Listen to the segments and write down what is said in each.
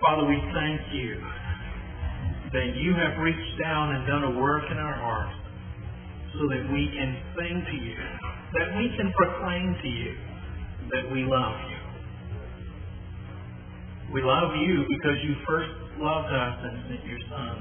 Father, we thank you that you have reached down and done a work in our hearts so that we can sing to you, that we can proclaim to you that we love you. We love you because you first loved us and sent your Son.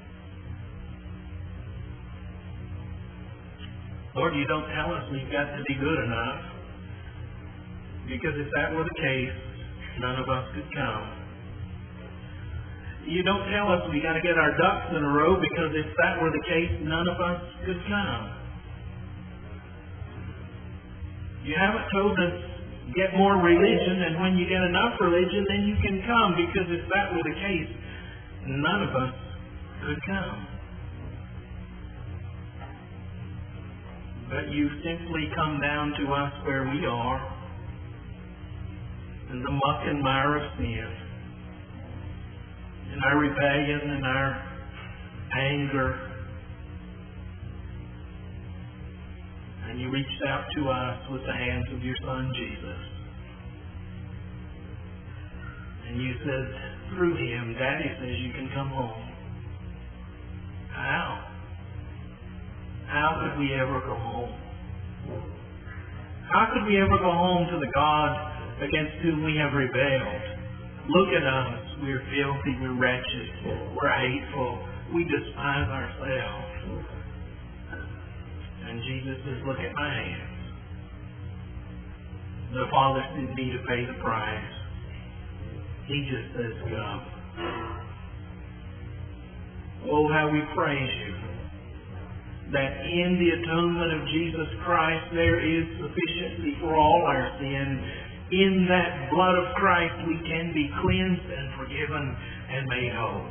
Lord, you don't tell us we've got to be good enough, because if that were the case, none of us could come. You don't tell us we got to get our ducks in a row, because if that were the case, none of us could come. You haven't told us get more religion, and when you get enough religion, then you can come, because if that were the case, none of us could come. But you simply come down to us where we are, in the muck and mire of sin, in our rebellion and our anger. And you reached out to us with the hands of your Son, Jesus. And you said, through him, Daddy says you can come home. How? How could we ever go home? How could we ever go home to the God against whom we have rebelled? Look at us. We're filthy. We're wretched. We're hateful. We despise ourselves. And Jesus says, look at my hands. The Father sent me to pay the price. He just says, come. Oh, how we praise you, that in the atonement of Jesus Christ there is sufficiency for all our sin. In that blood of Christ we can be cleansed and forgiven and made whole.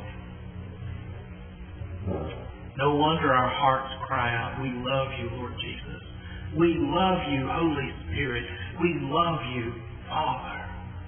No wonder our hearts cry out, we love you, Lord Jesus. We love you, Holy Spirit. We love you, Father.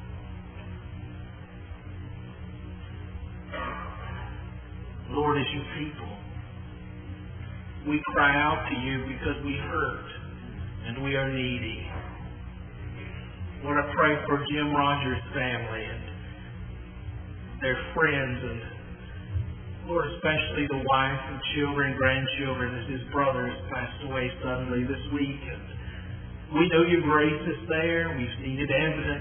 Lord, as your people, we cry out to you because we hurt and we are needy. Lord, I pray for Jim Rogers' family and their friends, and Lord, especially the wife and children, grandchildren, as his brother has passed away suddenly this week. And we know your grace is there. We've seen it evident.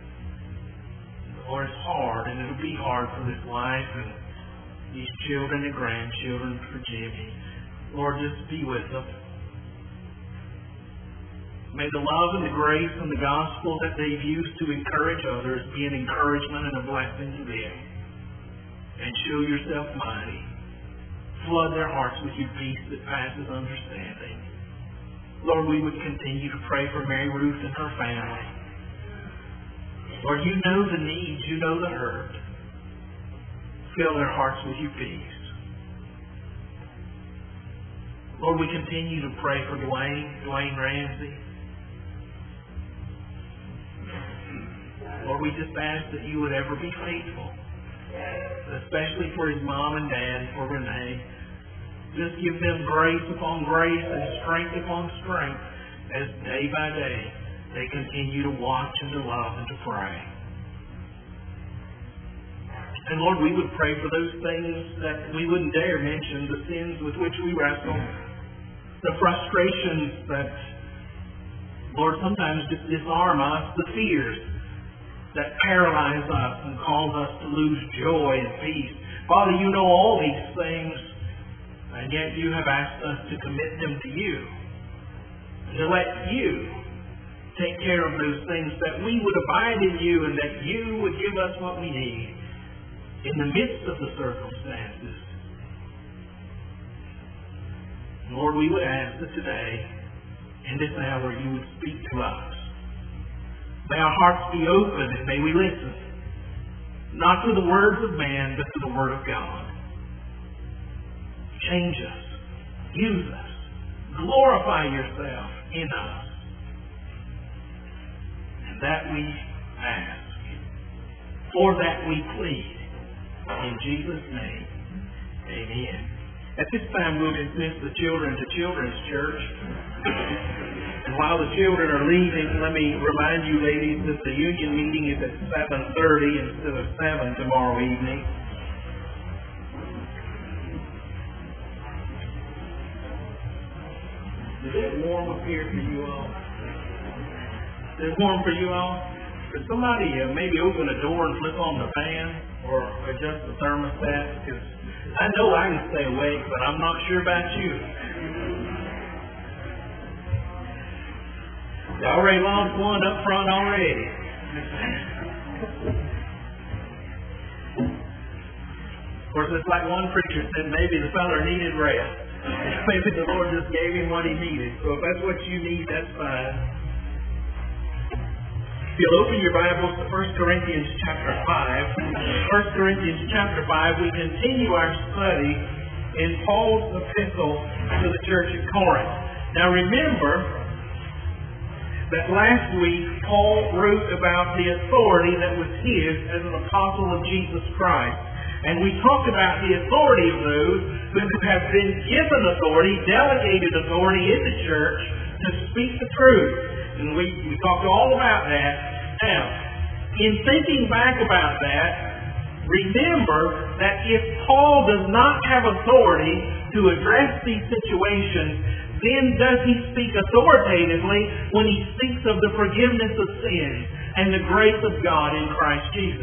Lord, it's hard, and it'll be hard for this wife and these children and grandchildren, for Jimmy. Lord, just be with them. May the love and the grace and the gospel that they've used to encourage others be an encouragement and a blessing to them. And show yourself mighty. Flood their hearts with your peace that passes understanding. Lord, we would continue to pray for Mary Ruth and her family. Lord, you know the needs, you know the hurt. Fill their hearts with your peace. Lord, we continue to pray for Dwayne Ramsey. Lord, we just ask that you would ever be faithful, especially for his mom and dad, for Renee. Just give them grace upon grace and strength upon strength as day by day they continue to watch and to love and to pray. And Lord, we would pray for those things that we wouldn't dare mention, the sins with which we wrestle, the frustrations that, Lord, sometimes just disarm us, the fears that paralyze us and cause us to lose joy and peace. Father, you know all these things, and yet you have asked us to commit them to you, to let you take care of those things, that we would abide in you and that you would give us what we need in the midst of the circumstances. Lord, we would ask that today, in this hour, you would speak to us. May our hearts be open and may we listen, not to the words of man, but to the word of God. Change us. Use us. Glorify yourself in us. And that we ask. For that we plead. In Jesus' name, amen. At this time, we'll dismiss the children to Children's Church. And while the children are leaving, let me remind you, ladies, that the union meeting is at 7:30 instead of 7 tomorrow evening. Is it warm up here for you all? Is it warm for you all? Could somebody maybe open a door and flip on the fan or adjust the thermostat? Because I know I can stay awake, but I'm not sure about you. They already lost one up front already. Of course, it's like one preacher said, maybe the feller needed rest. Maybe the Lord just gave him what he needed. So if that's what you need, that's fine. If you'll open your Bibles to 1 Corinthians chapter 5. 1 Corinthians chapter 5, we continue our study in Paul's epistle to the church at Corinth. Now remember that last week Paul wrote about the authority that was his as an apostle of Jesus Christ. And we talked about the authority of those who have been given authority, delegated authority in the church to speak the truth. And we talked all about that. Now, in thinking back about that, remember that if Paul does not have authority to address these situations, then does he speak authoritatively when he speaks of the forgiveness of sins and the grace of God in Christ Jesus?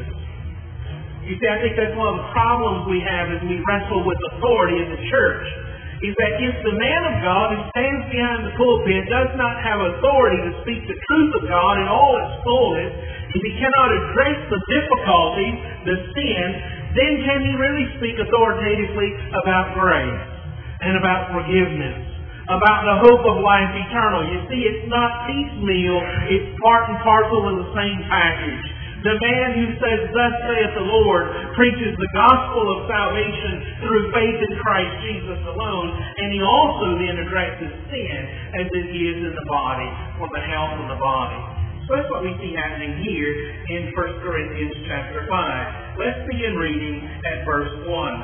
You see, I think that's one of the problems we have as we wrestle with authority in the church, is that if the man of God who stands behind the pulpit does not have authority to speak the truth of God in all its fullness, if he cannot address the difficulties, the sin, then can he really speak authoritatively about grace and about forgiveness, about the hope of life eternal? You see, it's not piecemeal, it's part and parcel of the same package. The man who says, "Thus saith the Lord," preaches the gospel of salvation through faith in Christ Jesus alone, and he also then addresses sin as it is in the body, for the health of the body. So that's what we see happening here in 1 Corinthians chapter 5. Let's begin reading at verse 1.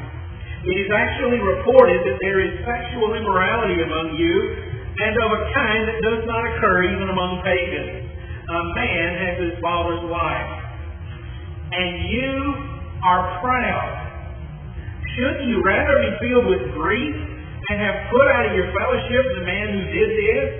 It is actually reported that there is sexual immorality among you, and of a kind that does not occur even among pagans. A man has his father's wife, and you are proud. Shouldn't you rather be filled with grief and have put out of your fellowship the man who did this?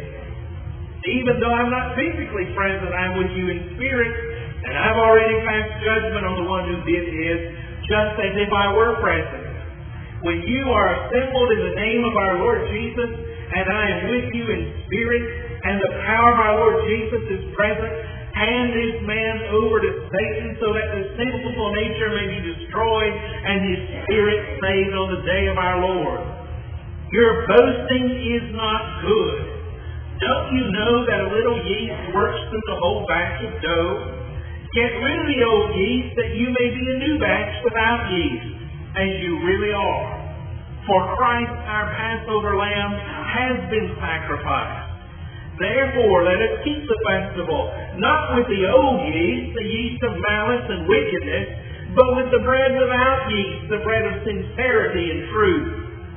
Even though I'm not physically present, I'm with you in spirit, and I've already passed judgment on the one who did this, just as if I were present. When you are assembled in the name of our Lord Jesus, and I am with you in spirit, and the power of our Lord Jesus is present, hand this man over to Satan so that the sinful nature may be destroyed and his spirit saved on the day of our Lord. Your boasting is not good. Don't you know that a little yeast works through the whole batch of dough? Get rid of the old yeast that you may be a new batch without yeast, as you really are. For Christ, our Passover lamb, has been sacrificed. Therefore, let us keep the festival, not with the old yeast, the yeast of malice and wickedness, but with the bread without yeast, the bread of sincerity and truth.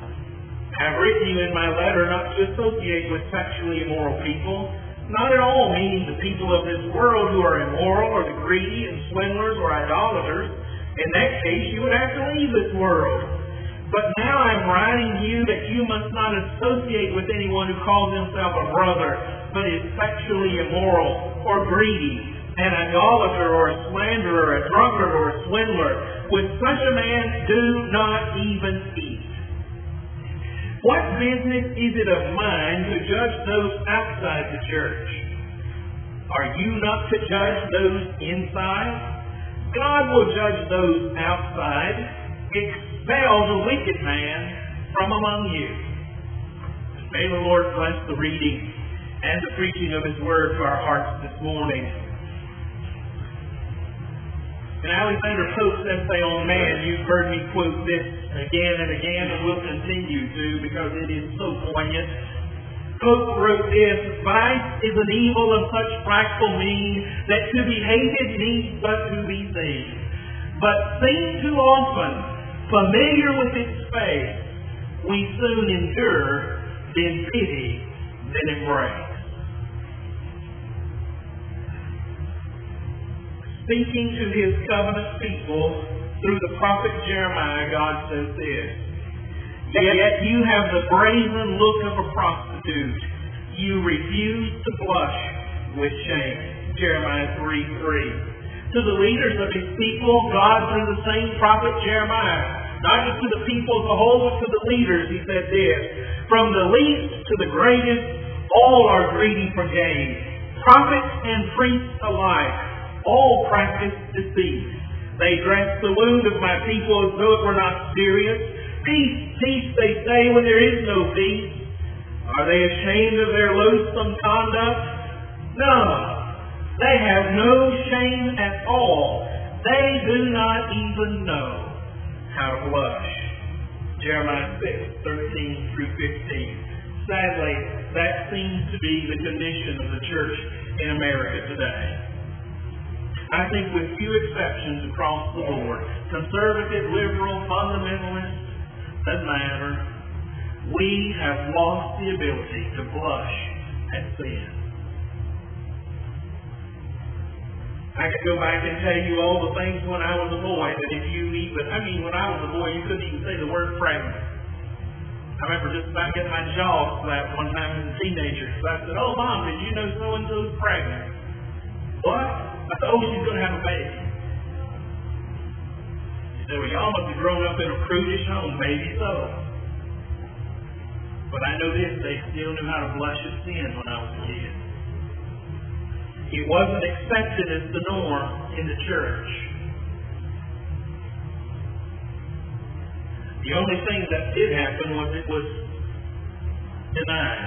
I have written you in my letter not to associate with sexually immoral people, not at all meaning the people of this world who are immoral or the greedy and swindlers or idolaters. In that case, you would have to leave this world. But now I'm writing to you that you must not associate with anyone who calls himself a brother, but is sexually immoral or greedy, an idolater or a slanderer, a drunkard or a swindler. With such a man, do not even eat. What business is it of mine to judge those outside the church? Are you not to judge those inside? God will judge those outside. Expel the wicked man from among you. May the Lord bless the reading and the preaching of His Word to our hearts this morning. In Alexander Pope's essay on man, you've heard me quote this again and again, and will continue to, because it is so poignant. Pope wrote this: "Vice is an evil of such frightful mien that to be hated needs but to be seen. But seen too often, familiar with its face, we soon endure, then pity, then embrace." Speaking to his covenant people through the prophet Jeremiah, God says this, "Yet you have the brazen look of a prostitute. You refuse to blush with shame." Jeremiah 3:3. To the leaders of his people, God, through the same prophet Jeremiah, not just to the people as a whole, but to the leaders, he said this, "From the least to the greatest, all are greedy for gain. Prophets and priests alike, all practice deceit. They dress the wound of my people as though it were not serious. Peace, peace, they say, when there is no peace. Are they ashamed of their loathsome conduct? No. They have no shame at all. They do not even know how to blush." Jeremiah 6:13-15. Sadly, that seems to be the condition of the church in America today. I think with few exceptions across the board, conservative, liberal, fundamentalist, doesn't matter, we have lost the ability to blush at sin. I could go back and tell you all the things when I was a boy that if you even, when I was a boy, you couldn't even say the word pregnant. I remember just about getting my jaw slapped one time as a teenager. So I said, "Oh, Mom, did you know so-and-so's pregnant?" "What?" I said, "Oh, she's going to have a baby." She said, "Well, y'all must have grown up in a prudish home, maybe so. But I know this, they still knew how to blush at sin when I was a kid." It wasn't accepted as the norm in the church. The only thing that did happen was it was denied.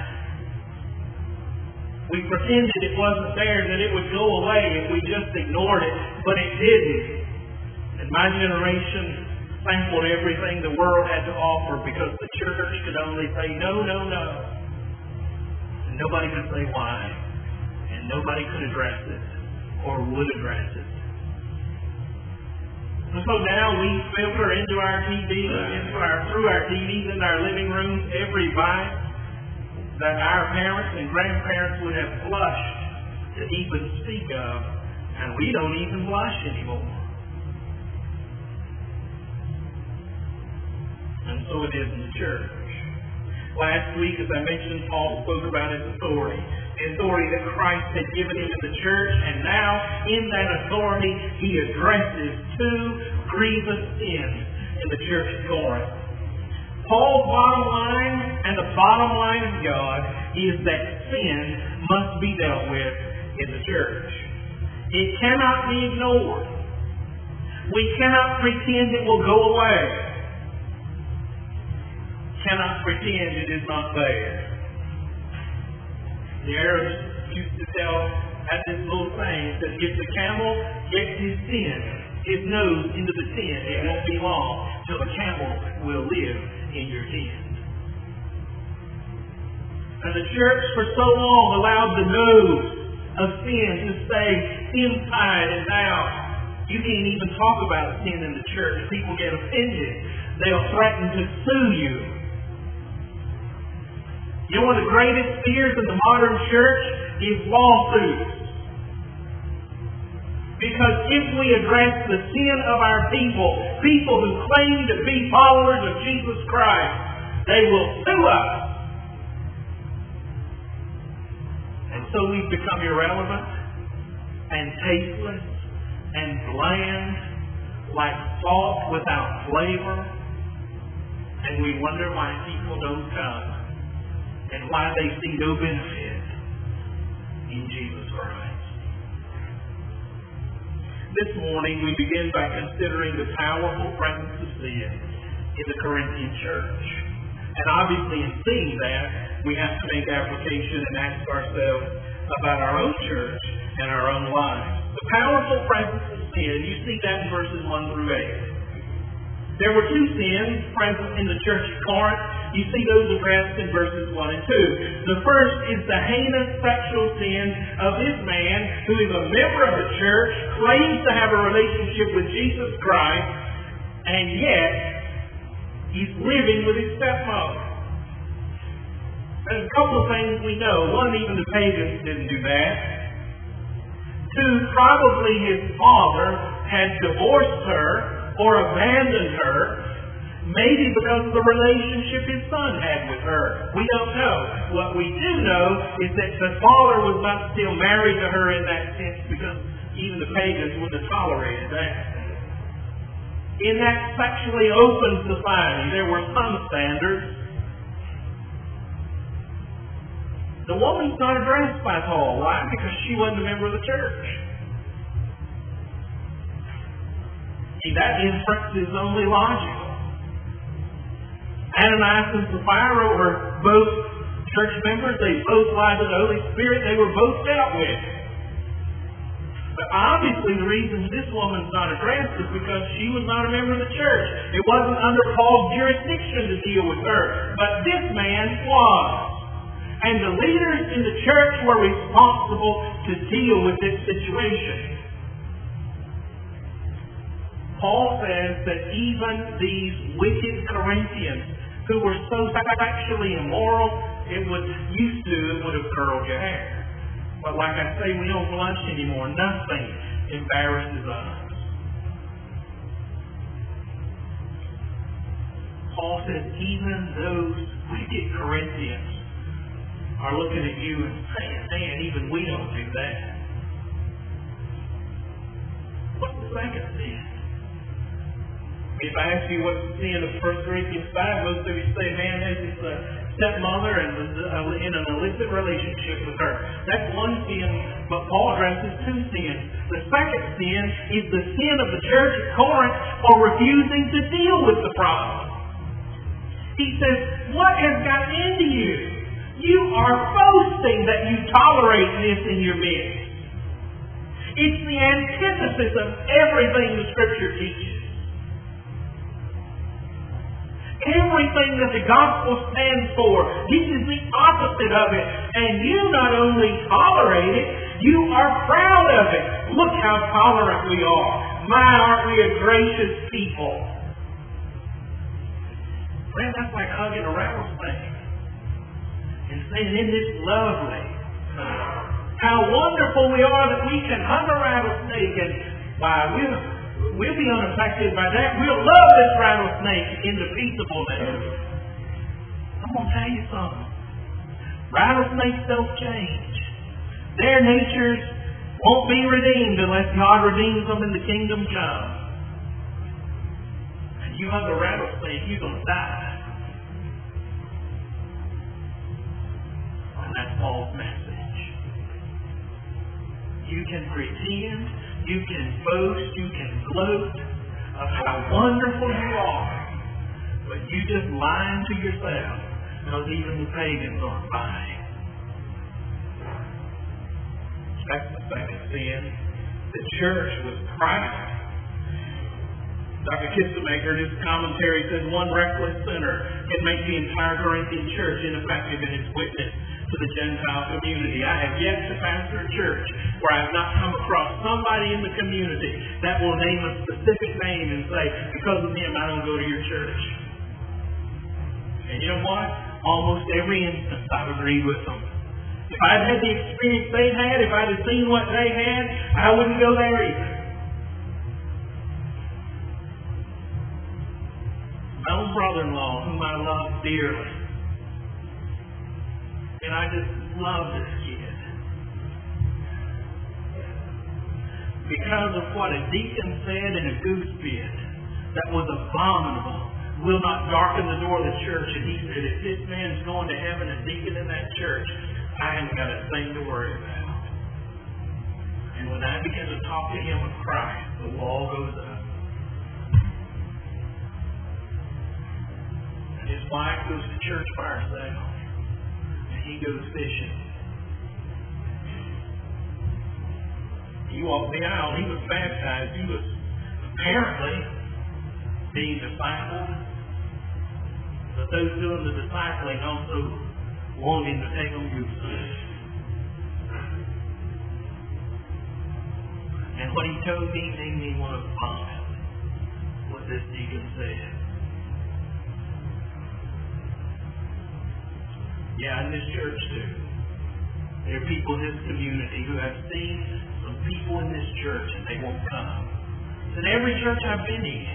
We pretended it wasn't there, that it would go away if we just ignored it, but it didn't. And my generation sampled everything the world had to offer because the church could only say no, no, no. And nobody could say why. And nobody could address it or would address it. And so now we filter into our TVs, through our TVs in our living rooms, every vice that our parents and grandparents would have blushed to even speak of, and we don't even blush anymore. And so it is in the church. Last week, as I mentioned, Paul spoke about his authority. The authority that Christ had given him in the church, and now in that authority he addresses two grievous sins in the church of Corinth. Paul's bottom line and the bottom line of God is that sin must be dealt with in the church. It cannot be ignored. We cannot pretend it will go away. Cannot pretend it is not there. The Arabs used to had this little saying that if the camel gets his nose into the tin, it won't be long till the camel will live in your tin. And the church for so long allowed the nose of sin to stay inside, and now you can't even talk about sin in the church. People get offended. They'll threaten to sue you. You know, one of the greatest fears in the modern church is lawsuits. Because if we address the sin of our people who claim to be followers of Jesus Christ, they will sue us. And so we've become irrelevant and tasteless and bland, like salt without flavor. And we wonder why people don't come. And why they see no benefit in Jesus Christ. This morning we begin by considering the powerful presence of sin in the Corinthian church. And obviously in seeing that, we have to make application and ask ourselves about our own church and our own lives. The powerful presence of sin, you see that in verses 1 through 8. There were two sins present in the church of Corinth. You see those addressed in verses 1 and 2. The first is the heinous sexual sin of this man who is a member of the church, claims to have a relationship with Jesus Christ, and yet he's living with his stepmother. There's a couple of things we know. One, even the pagans didn't do that. who probably his father had divorced her or abandoned her, maybe because of the relationship his son had with her. We don't know. What we do know is that the father was not still married to her in that sense, because even the pagans wouldn't have tolerated that. In that sexually open society, there were some standards. The woman's not addressed by Paul. Why? Because she wasn't a member of the church. See, that inference is only logical. Ananias and Sapphira were both church members. They both lied to the Holy Spirit. They were both dealt with. But obviously the reason this woman's not addressed is because she was not a member of the church. It wasn't under Paul's jurisdiction to deal with her. But this man was. And the leaders in the church were responsible to deal with this situation. Paul says that even these wicked Corinthians who were so sexually immoral, it would have curled your hair. But like I say, we don't blush anymore. Nothing embarrasses us. Paul says even those wicked Corinthians are looking at you and saying, man, even we don't do that. What's the second sin? If I ask you what's the sin of 1 Corinthians 5, most of you say, man, this is a stepmother and in an illicit relationship with her. That's one sin, but Paul addresses two sins. The second sin is the sin of the church at Corinth for refusing to deal with the problem. He says, what has got into you? You are boasting that you tolerate this in your midst. It's the antithesis of everything the Scripture teaches. Everything that the gospel stands for, this is the opposite of it. And you not only tolerate it, you are proud of it. Look how tolerant we are. My, aren't we a gracious people? Friend, that's like hugging a rattlesnake and saying, isn't this lovely? How wonderful we are that we can hug a rattlesnake, and why, we'll be unaffected by that. We'll love this rattlesnake into peaceableness. I'm going to tell you something. Rattlesnakes don't change. Their natures won't be redeemed unless God redeems them in the kingdom come. And you hug a rattlesnake, you're going to die. And that's Paul's message. You can pretend, you can boast, you can gloat of how wonderful you are, but you just lying to yourself, because even the pagans aren't buying. That's the second sin. The church was proud. Dr. Kistemaker, in his commentary, says one reckless sinner can make the entire Corinthian church ineffective in its witness to the Gentile community. I have yet to pastor a church where I have not come across somebody in the community that will name a specific name and say, because of him, I don't go to your church. And you know what? Almost every instance I've agreed with them. If I'd had the experience they had, if I'd have seen what they had, I wouldn't go there either. My own brother-in-law, whom I love dearly, and I just love this kid. Because of what a deacon said in a goose pit that was abominable, will not darken the door of the church. And he said, if this man's going to heaven, a deacon in that church, I haven't got a thing to worry about. And when I begin to talk to him of Christ, the wall goes up. And his wife goes to church by herself. He goes fishing. He walked the aisle. He was baptized. He was apparently being discipled. But those doing the discipling also wanted him to take them gooses. And what he told me made me want to vomit what this deacon said. Yeah, in this church too. There are people in this community who have seen some people in this church and they won't come. In every church I've been in,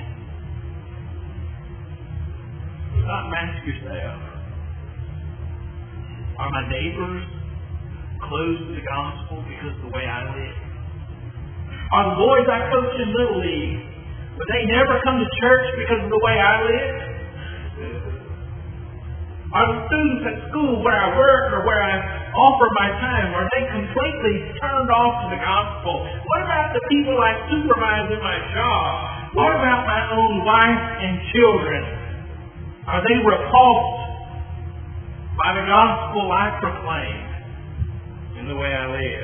stop and ask yourself, are my neighbors closed to the gospel because of the way I live? Are the boys I coach in Little League, would they never come to church because of the way I live? Are the students at school where I work or where I offer my time, are they completely turned off to the gospel? What about the people I supervise in my job? What about my own wife and children? Are they repulsed by the gospel I proclaim in the way I live?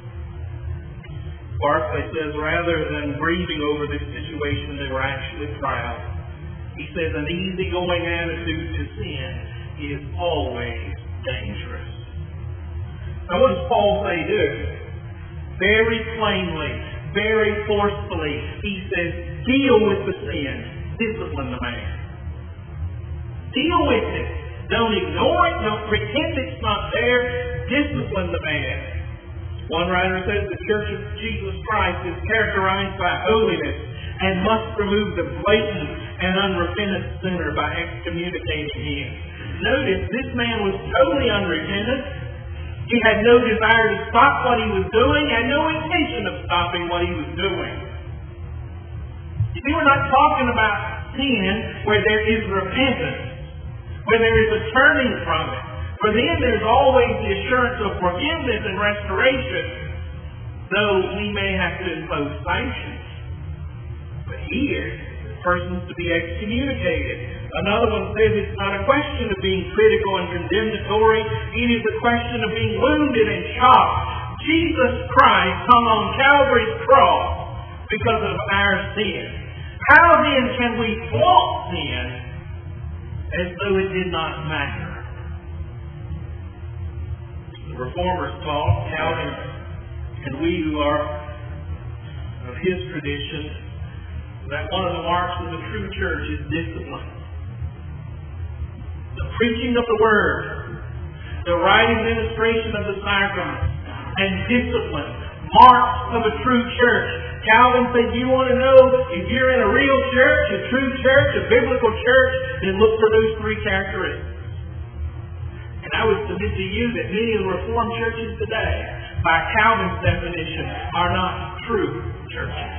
Barclay says, rather than grieving over this situation, they were actually proud. He says, an easygoing attitude to sin is always dangerous. Now what does Paul say do? Very plainly, very forcefully, he says, deal with the sin. Discipline the man. Deal with it. Don't ignore it. Don't pretend it's not there. Discipline the man. One writer says the Church of Jesus Christ is characterized by holiness and must remove the blatant and unrepentant sinner by excommunicating him. Notice this man was totally unrepentant. He had no desire to stop what he was doing and no intention of stopping what he was doing. You see, we're not talking about sin where there is repentance, where there is a turning from it. For then there's always the assurance of forgiveness and restoration, though we may have to impose sanctions. But here, the person's to be excommunicated. Another one says it's not a question of being critical and condemnatory. It is a question of being wounded and shocked. Jesus Christ hung on Calvary's cross because of our sin. How then can we flaunt sin as though it did not matter? The Reformers taught, Calvin and we who are of his tradition, that one of the marks of the true church is discipline. The preaching of the Word, the right administration of the sacraments, and discipline, marks of a true church. Calvin said, you want to know if you're in a real church, a true church, a biblical church, then look for those three characteristics. And I would submit to you that many of the Reformed churches today, by Calvin's definition, are not true churches.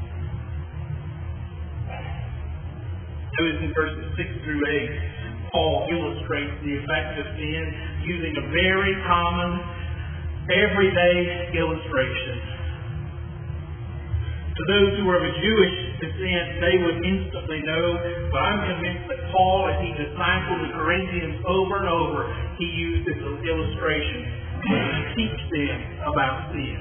Notice in verses 6 through 8, Paul illustrates the effect of sin using a very common, everyday illustration. To those who are of a Jewish descent, they would instantly know, but I'm convinced that Paul, as he discipled the Corinthians over and over, he used this illustration to teach them about sin.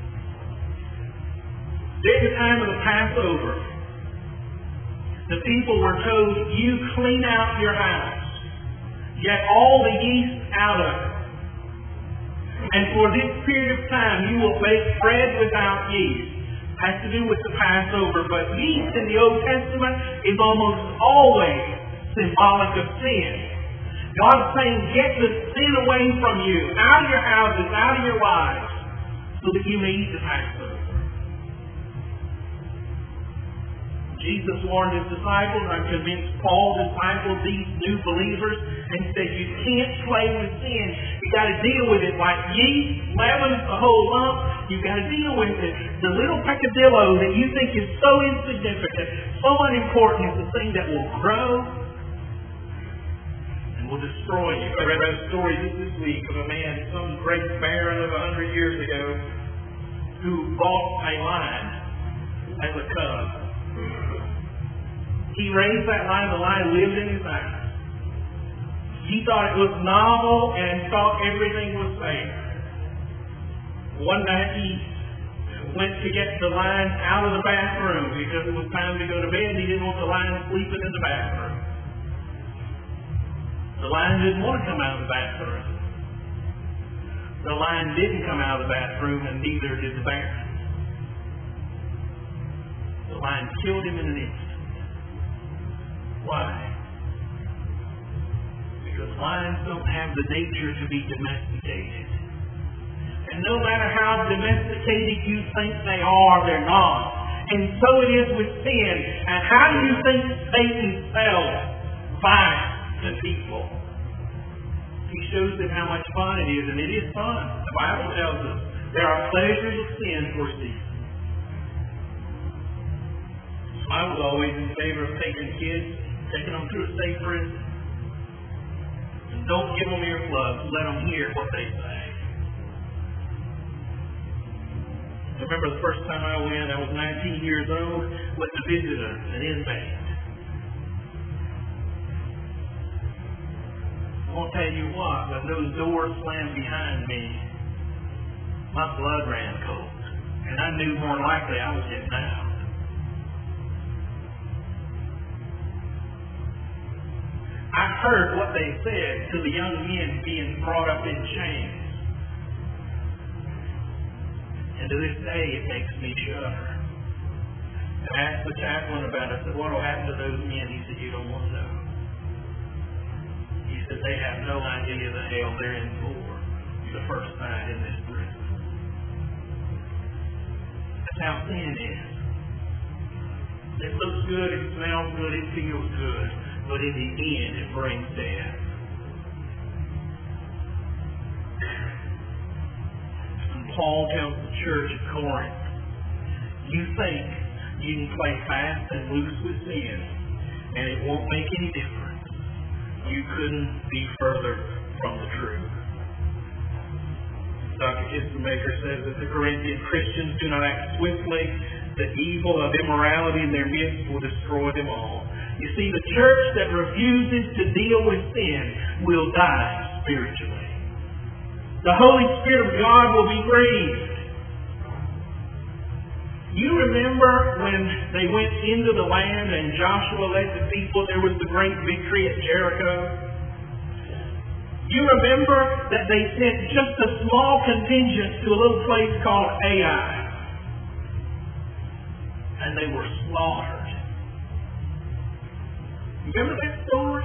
During the time of the Passover, the people were told, you clean out your house, get all the yeast out of it. And for this period of time, you will bake bread without yeast. Has to do with the Passover, but yeast in the Old Testament is almost always symbolic of sin. God's saying, get the sin away from you, out of your houses, out of your lives, so that you may eat the Passover. Jesus warned his disciples, and I'm convinced Paul discipled these new believers and said, you can't play with sin. You got to deal with it like yeast, leaven, the whole lump. You got to deal with it. The little peccadillo that you think is so insignificant, so unimportant, is the thing that will grow and will destroy you. I read a story this week of a man, some great baron of 100 years ago, who bought a lion as a cub. He raised that lion. The lion lived in his house. He thought it was novel and thought everything was safe. One night he went to get the lion out of the bathroom because it was time to go to bed. He didn't want the lion sleeping in the bathroom. The lion didn't want to come out of the bathroom. The lion didn't come out of the bathroom, and neither did the bear. The lion killed him in an instant. Why? Because lions don't have the nature to be domesticated. And And no matter how domesticated you think they are, they're not. And so it is with sin. And how do you think Satan sells vice to people? He shows them how much fun it is, and it is fun. The Bible tells us there are pleasures of sin for season. I was always in favor of taking kids, taking them to a safe prison. And don't give them earplugs. Let them hear what they say. I remember the first time I went, I was 19 years old, went to visit an inmate. I won't tell you what, when those doors slammed behind me, my blood ran cold. And I knew more likely I was getting out. I heard what they said to the young men being brought up in chains. And to this day, it makes me shudder. And I asked the chaplain about it. I said, what will happen to those men? He said, you don't want to know. He said, they have no idea the hell they're in for the first night in this prison. That's how sin is. It looks good, it smells good, it feels good. But in the end, it brings death. And Paul tells the church at Corinth, you think you can play fast and loose with sin, and it won't make any difference. You couldn't be further from the truth. Dr. Kissenbaker says that the Corinthian Christians do not act swiftly. The evil of immorality in their midst will destroy them all. You see, the church that refuses to deal with sin will die spiritually. The Holy Spirit of God will be grieved. You remember when they went into the land and Joshua led the people, there was the great victory at Jericho. You remember that they sent just a small contingent to a little place called Ai. And they were slaughtered. Remember that story?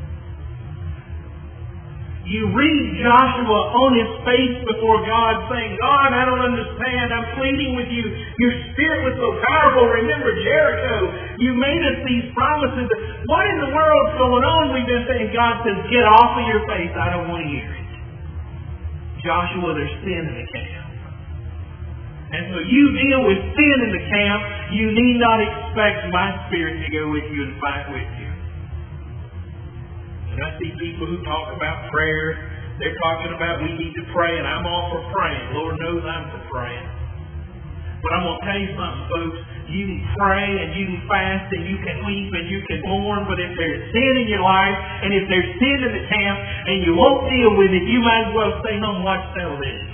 You read Joshua on his face before God saying, God, I don't understand. I'm pleading with you. Your spirit was so powerful. Remember Jericho. You made us these promises. What in the world's going on? We've been saying, God says, get off of your face. I don't want to hear it. Joshua, there's sin in the camp. And so you deal with sin in the camp. You need not expect my spirit to go with you and fight with you. And I see people who talk about prayer. They're talking about we need to pray, and I'm all for praying. Lord knows I'm for praying. But I'm going to tell you something, folks. You can pray, and you can fast, and you can weep, and you can mourn, but if there's sin in your life, and if there's sin in the camp, and you won't deal with it, you might as well stay home and watch television.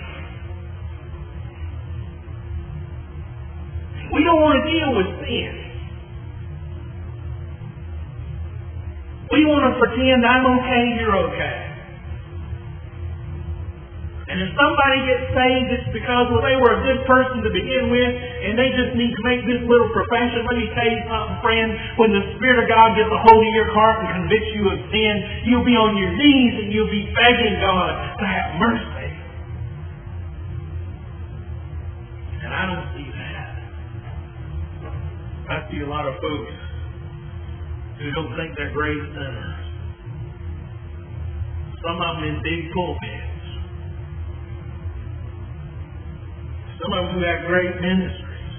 We don't want to deal with sin. We want to pretend I'm okay, you're okay. And if somebody gets saved, it's because, well, they were a good person to begin with, and they just need to make this little profession. Let me tell you something, friend. When the Spirit of God gets a hold of your heart and convicts you of sin, you'll be on your knees and you'll be begging God to have mercy. And I don't see that. I see a lot of folks who don't think they're great sinners. Some of them in big pulpits. Some of them who have great ministries.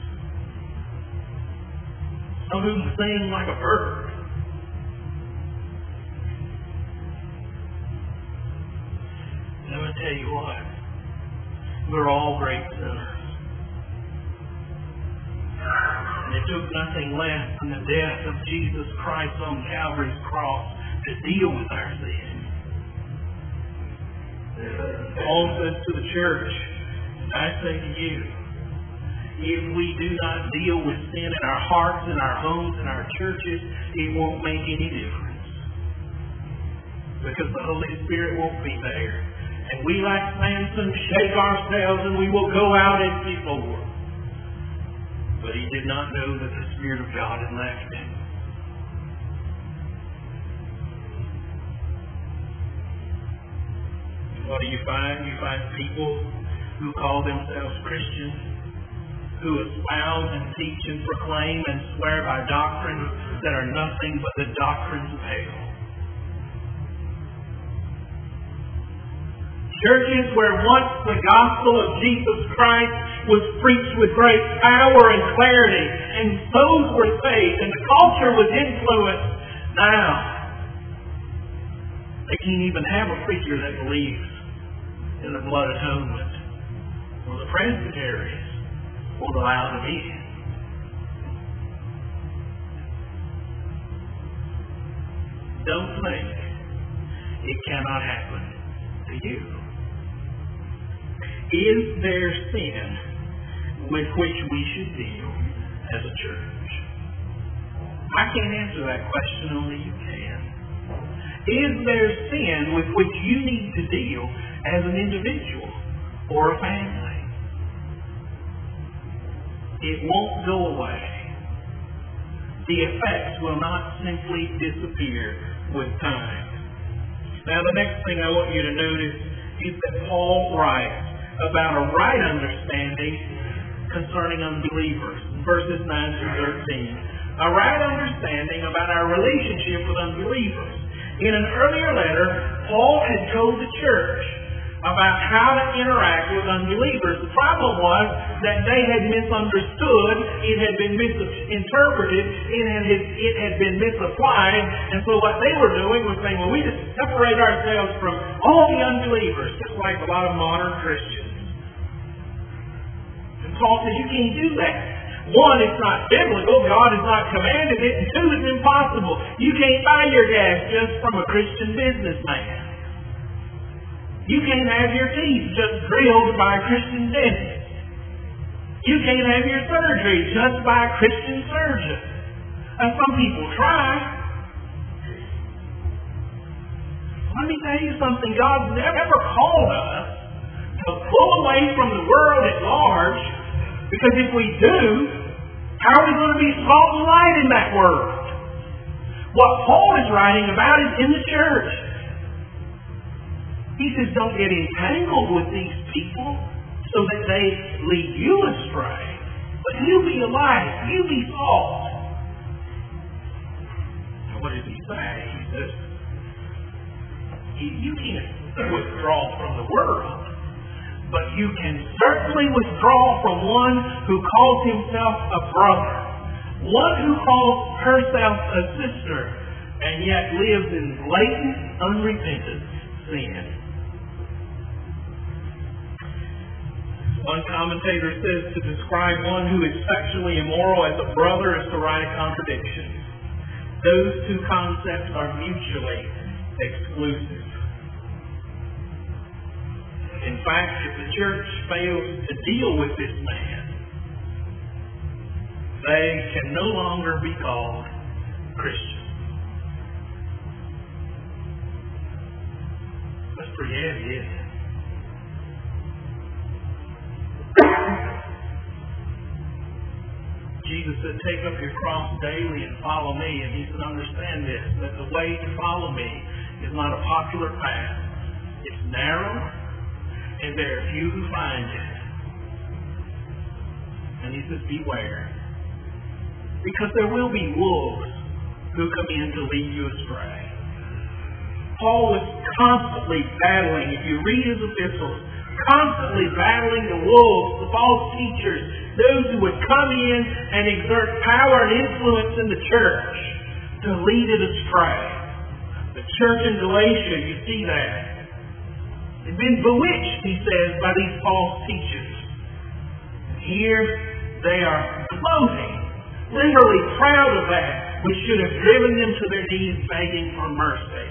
Some of them sing like a bird. And I'm going to tell you what. We're all great sinners. And it took nothing less than the death of Jesus Christ on Calvary's cross to deal with our sin. Paul says to the church, I say to you, if we do not deal with sin in our hearts, in our homes, in our churches, it won't make any difference. Because the Holy Spirit won't be there. And we, like Samson, shake ourselves and we will go out as before. But he did not know that the Spirit of God had left him. What do you find? You find people who call themselves Christians, who espouse and teach and proclaim and swear by doctrines that are nothing but the doctrines of hell. Churches where once the gospel of Jesus Christ was preached with great power and clarity, and souls were saved, and the culture was influenced. Now, they can't even have a preacher that believes in the blood atonement, or the presbyteries, or the loud men. Don't think it cannot happen to you. Is there sin with which we should deal as a church? I can't answer that question, only you can. Is there sin with which you need to deal as an individual or a family? It won't go away. The effects will not simply disappear with time. Now, the next thing I want you to notice is that Paul writes about a right understanding concerning unbelievers, verses 9 through 13. A right understanding about our relationship with unbelievers. In an earlier letter, Paul had told the church about how to interact with unbelievers. The problem was that they had misunderstood, it had been misinterpreted, it had been misapplied, and so what they were doing was saying, well, we just separate ourselves from all the unbelievers, just like a lot of modern Christians. And Paul says, you can't do that. One, it's not biblical, God has not commanded it, and two, it's impossible. You can't buy your gas just from a Christian businessman. You can't have your teeth just drilled by a Christian dentist. You can't have your surgery just by a Christian surgeon. And some people try. Let me tell you something. God's never called us to pull away from the world at large, because if we do, how are we going to be salt and light in that world? What Paul is writing about is in the church. He says, don't get entangled with these people so that they lead you astray. But you be a light. You be salt. Now, what does he say? He says, you can't withdraw from the world, but you can certainly withdraw from one who calls himself a brother, one who calls herself a sister, and yet lives in blatant, unrepentant sin. One commentator says to describe one who is sexually immoral as a brother is to write a contradiction. Those two concepts are mutually exclusive. In fact, if the church fails to deal with this man, they can no longer be called Christians. That's pretty heavy, isn't it? Jesus said, take up your cross daily and follow me. And he said, understand this, that the way to follow me is not a popular path. It's narrow, and there are few who find it. And he says, beware. Because there will be wolves who come in to lead you astray. Paul was constantly battling, if you read his epistles, constantly battling the wolves, the false teachers, those who would come in and exert power and influence in the church to lead it astray. The church in Galatia, you see that. They've been bewitched, he says, by these false teachers. Here they are gloating, literally proud of that, which should have driven them to their knees begging for mercy.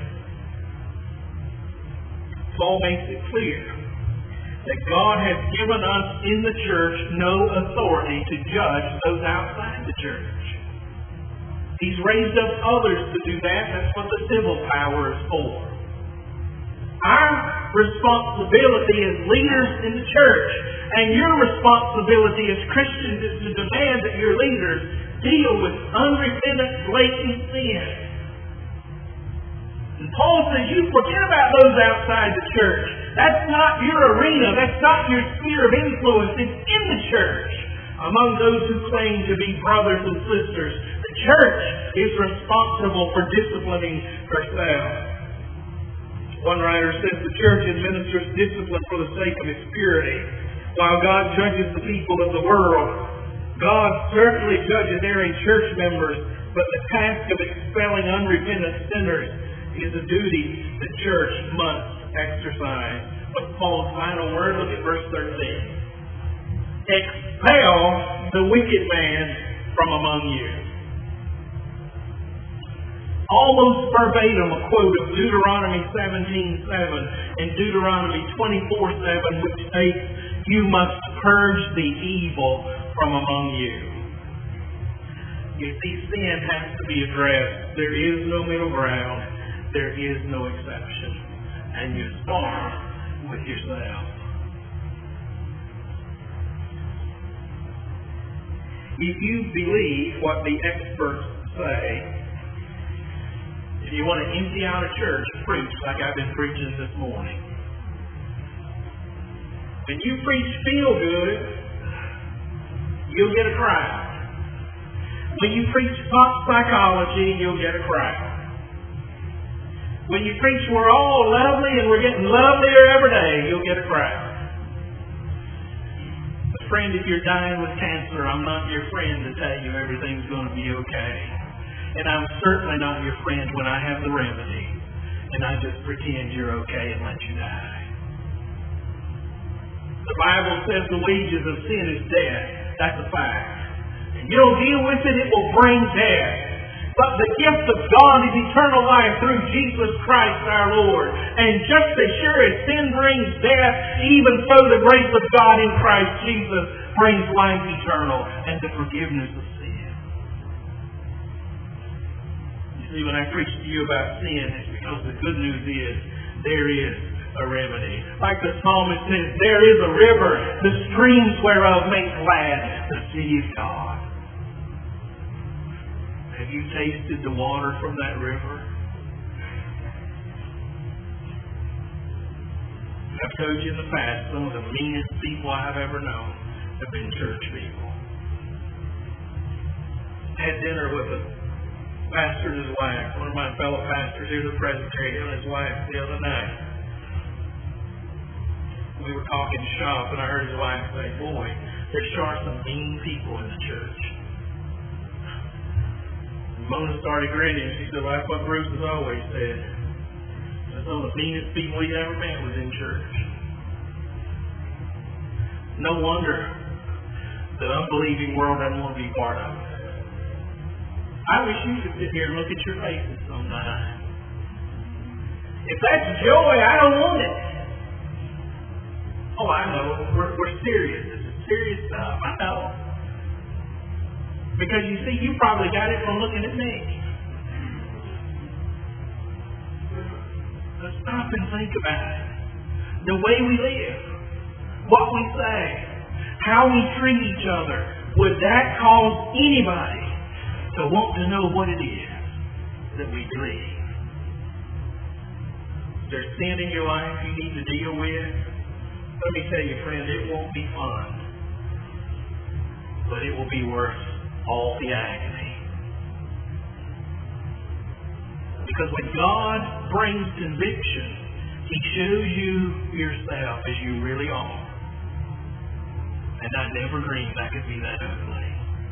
Paul makes it clear that God has given us in the church no authority to judge those outside the church. He's raised up others to do that. That's what the civil power is for. Our responsibility as leaders in the church and your responsibility as Christians is to demand that your leaders deal with unrepentant, blatant sin. And Paul says, you forget about those outside the church. That's not your arena. That's not your sphere of influence. It's in the church. Among those who claim to be brothers and sisters, the church is responsible for disciplining herself. One writer says the church administers discipline for the sake of its purity, while God judges the people of the world. God certainly judges erring church members, but the task of expelling unrepentant sinners is a duty the church must exercise. What's Paul's final word? Look at verse 13. Expel the wicked man from among you. Almost verbatim a quote of Deuteronomy 17:7 and Deuteronomy 24:7, which states, "You must purge the evil from among you." You see, sin has to be addressed. There is no middle ground. There is no exception. And you start with yourself. If you believe what the experts say, if you want to empty out a church, preach like I've been preaching this morning. When you preach feel good, you'll get a crowd. When you preach pop psychology, you'll get a crowd. When you preach we're all lovely and we're getting lovelier every day, you'll get a crowd. Friend, if you're dying with cancer, I'm not your friend to tell you everything's going to be okay. And I'm certainly not your friend when I have the remedy and I just pretend you're okay and let you die. The Bible says the wages of sin is death. That's a fact. And you don't deal with it, it will bring death. But the gift of God is eternal life through Jesus Christ our Lord. And just as sure as sin brings death, even so the grace of God in Christ Jesus brings life eternal and the forgiveness of sin. You see, when I preach to you about sin, it's because the good news is there is a remedy. Like the psalmist says, there is a river, the streams whereof make glad the city of God. Have you tasted the water from that river? I've told you in the past, some of the meanest people I've ever known have been church people. I had dinner with a pastor and his wife, one of my fellow pastors here, the Presbyterian, and his wife the other night. We were talking shop, and I heard his wife say, "Boy, there sure are some mean people in the church." Mona started grinning. She said, "Well, that's what Bruce has always said. Some of the meanest people he ever met was in church." No wonder the unbelieving world doesn't want to be part of it. I wish you could sit here and look at your faces sometime. If that's joy, I don't want it. Oh, I know. We're serious. This is serious stuff. I know. Because you see, you probably got it from looking at me. Let's stop and think about it. The way we live, what we say, how we treat each other. Would that cause anybody to want to know what it is that we believe? Is there sin in your life you need to deal with? Let me tell you, friend, it won't be fun. But it will be worth all the agony. Because when God brings conviction, He shows you yourself as you really are. And I never dreamed I could be that ugly.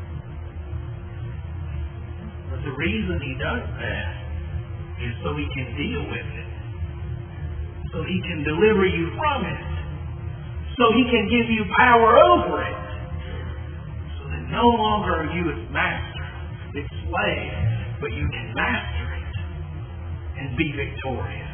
But the reason He does that is so He can deal with it. So He can deliver you from it. So He can give you power over it. No longer are you its master, its slave, but you can master it and be victorious.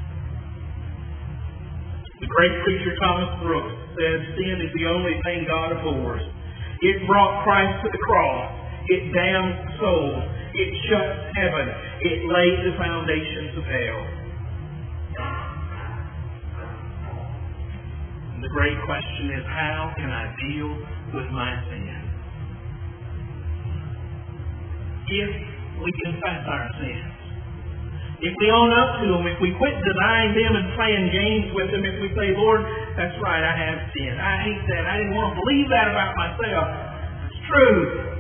The great preacher Thomas Brooks said, "Sin is the only thing God abhors. It brought Christ to the cross. It damns souls. It shuts heaven. It laid the foundations of hell." And the great question is, how can I deal with my sin? If we confess our sins, If we own up to them, if we quit denying them and playing games with them, if we say, Lord, that's right, I have sinned. I hate that. I didn't want to believe that about myself. It's true.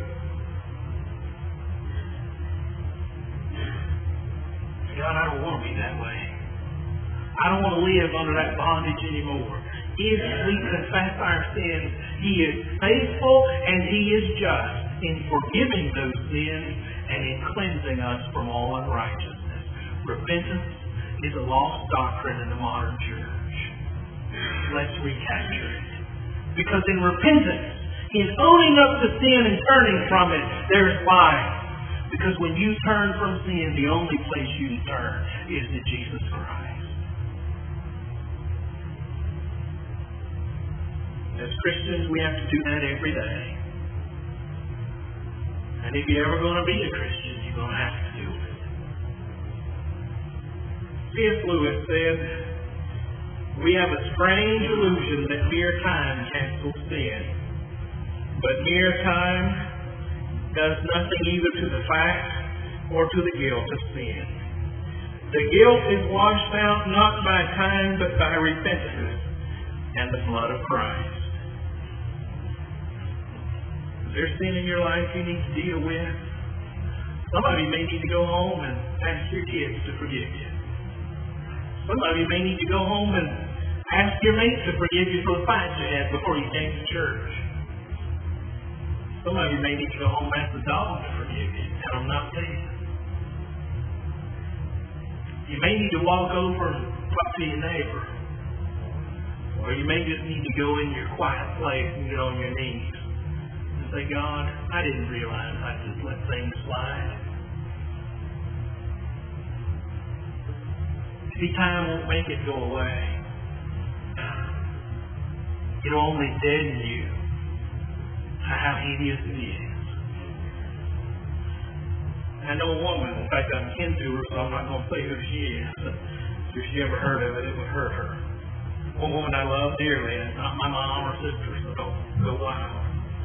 God, I don't want to be that way. I don't want to live under that bondage anymore. If we confess our sins, He is faithful and He is just in forgiving those sins and in cleansing us from all unrighteousness. Repentance is a lost doctrine in the modern church. Let's recapture it. Because in repentance, in owning up to sin and turning from it, there's life. Because when you turn from sin, the only place you can turn is to Jesus Christ. As Christians, we have to do that every day. And if you're ever going to be a Christian, you're going to have to do it. C.S. Lewis said, we have a strange illusion that mere time cancels sin. But mere time does nothing either to the fact or to the guilt of sin. The guilt is washed out not by time but by repentance and the blood of Christ. Is there sin in your life you need to deal with? Some of you may need to go home and ask your kids to forgive you. Some of you may need to go home and ask your mate to forgive you for the fight you had before you came to church. Some of you may need to go home and ask the dog to forgive you. Tell them not to. You may need to walk over and talk to your neighbor. Or you may just need to go in your quiet place and get on your knees and say, God, I didn't realize I just let things slide. See, time won't make it go away. It'll only deaden you to how hideous it is. I know a woman, in fact, I'm kin to her, so I'm not going to say who she is. If she ever heard of it, it would hurt her. One woman I love dearly, and it's not my mom or sister, so don't go wild.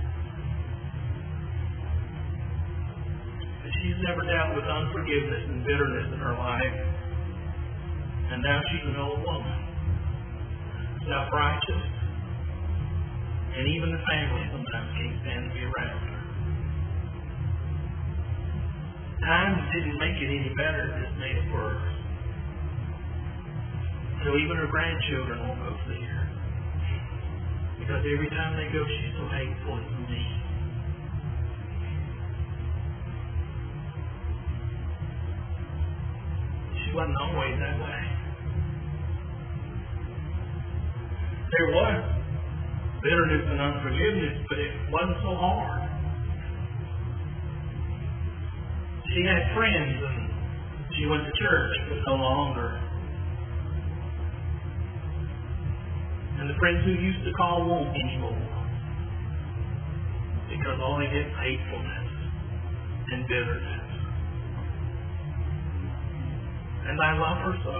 But she's never dealt with unforgiveness and bitterness in her life. And now she's an old woman. Self-righteous. And even the family sometimes can't stand to be around her. Time didn't make it any better, it just made it worse. So even her grandchildren won't go see her. Because every time they go, she's so hateful and mean. She wasn't always that way. There was bitterness and unforgiveness, but it wasn't so hard. She had friends and she went to church, but no longer. And the friends who used to call won't anymore. Because all they did was hatefulness and bitterness. And I love her so.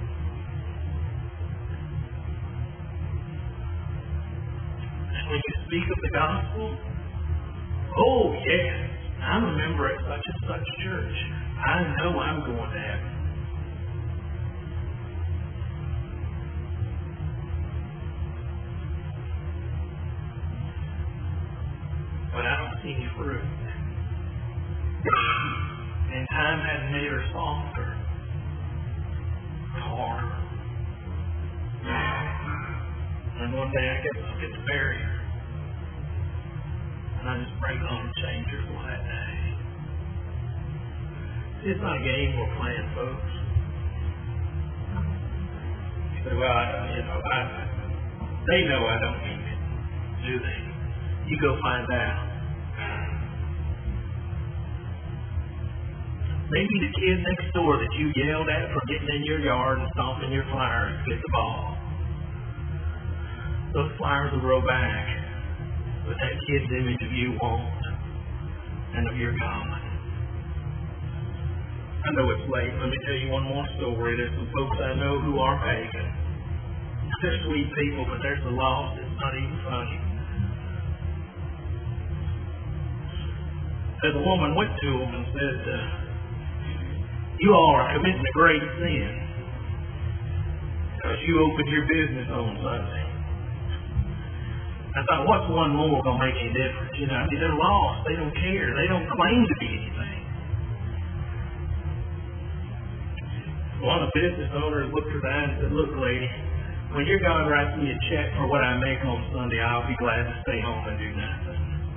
And when you speak of the gospel, oh yes, I'm a member at such and such church. I know I'm going to heaven. But I don't see any fruit. And time hasn't made her softer or harder. And one day I guess I'll get to bury her. And I just pray God will change her for that day. It's not a game we're playing, folks. You say, well, they know I don't mean it, do they? You go find out. Maybe the kid next door that you yelled at for getting in your yard and stomping your flowers gets the ball. Those flowers will grow back, but that kid's image of you won't, and of your God. I know it's late. Let me tell you one more story. There's some folks I know who are pagan. They're sweet people, but there's the lost. It's not even funny. As a woman went to him and said, You all are committing a great sin because you opened your business on Sunday. I thought, what's one more going to make any difference? You know, I mean, they're lost. They don't care. They don't claim to be anything. One of the business owners looked her down and said, look, lady, when your God writes me a check for what I make on Sunday, I'll be glad to stay home and do nothing.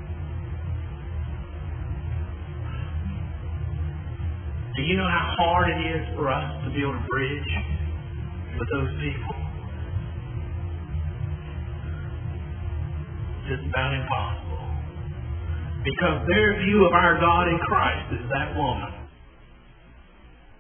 Do you know how hard it is for us to build a bridge with those people? Just about impossible. Because their view of our God in Christ is that woman.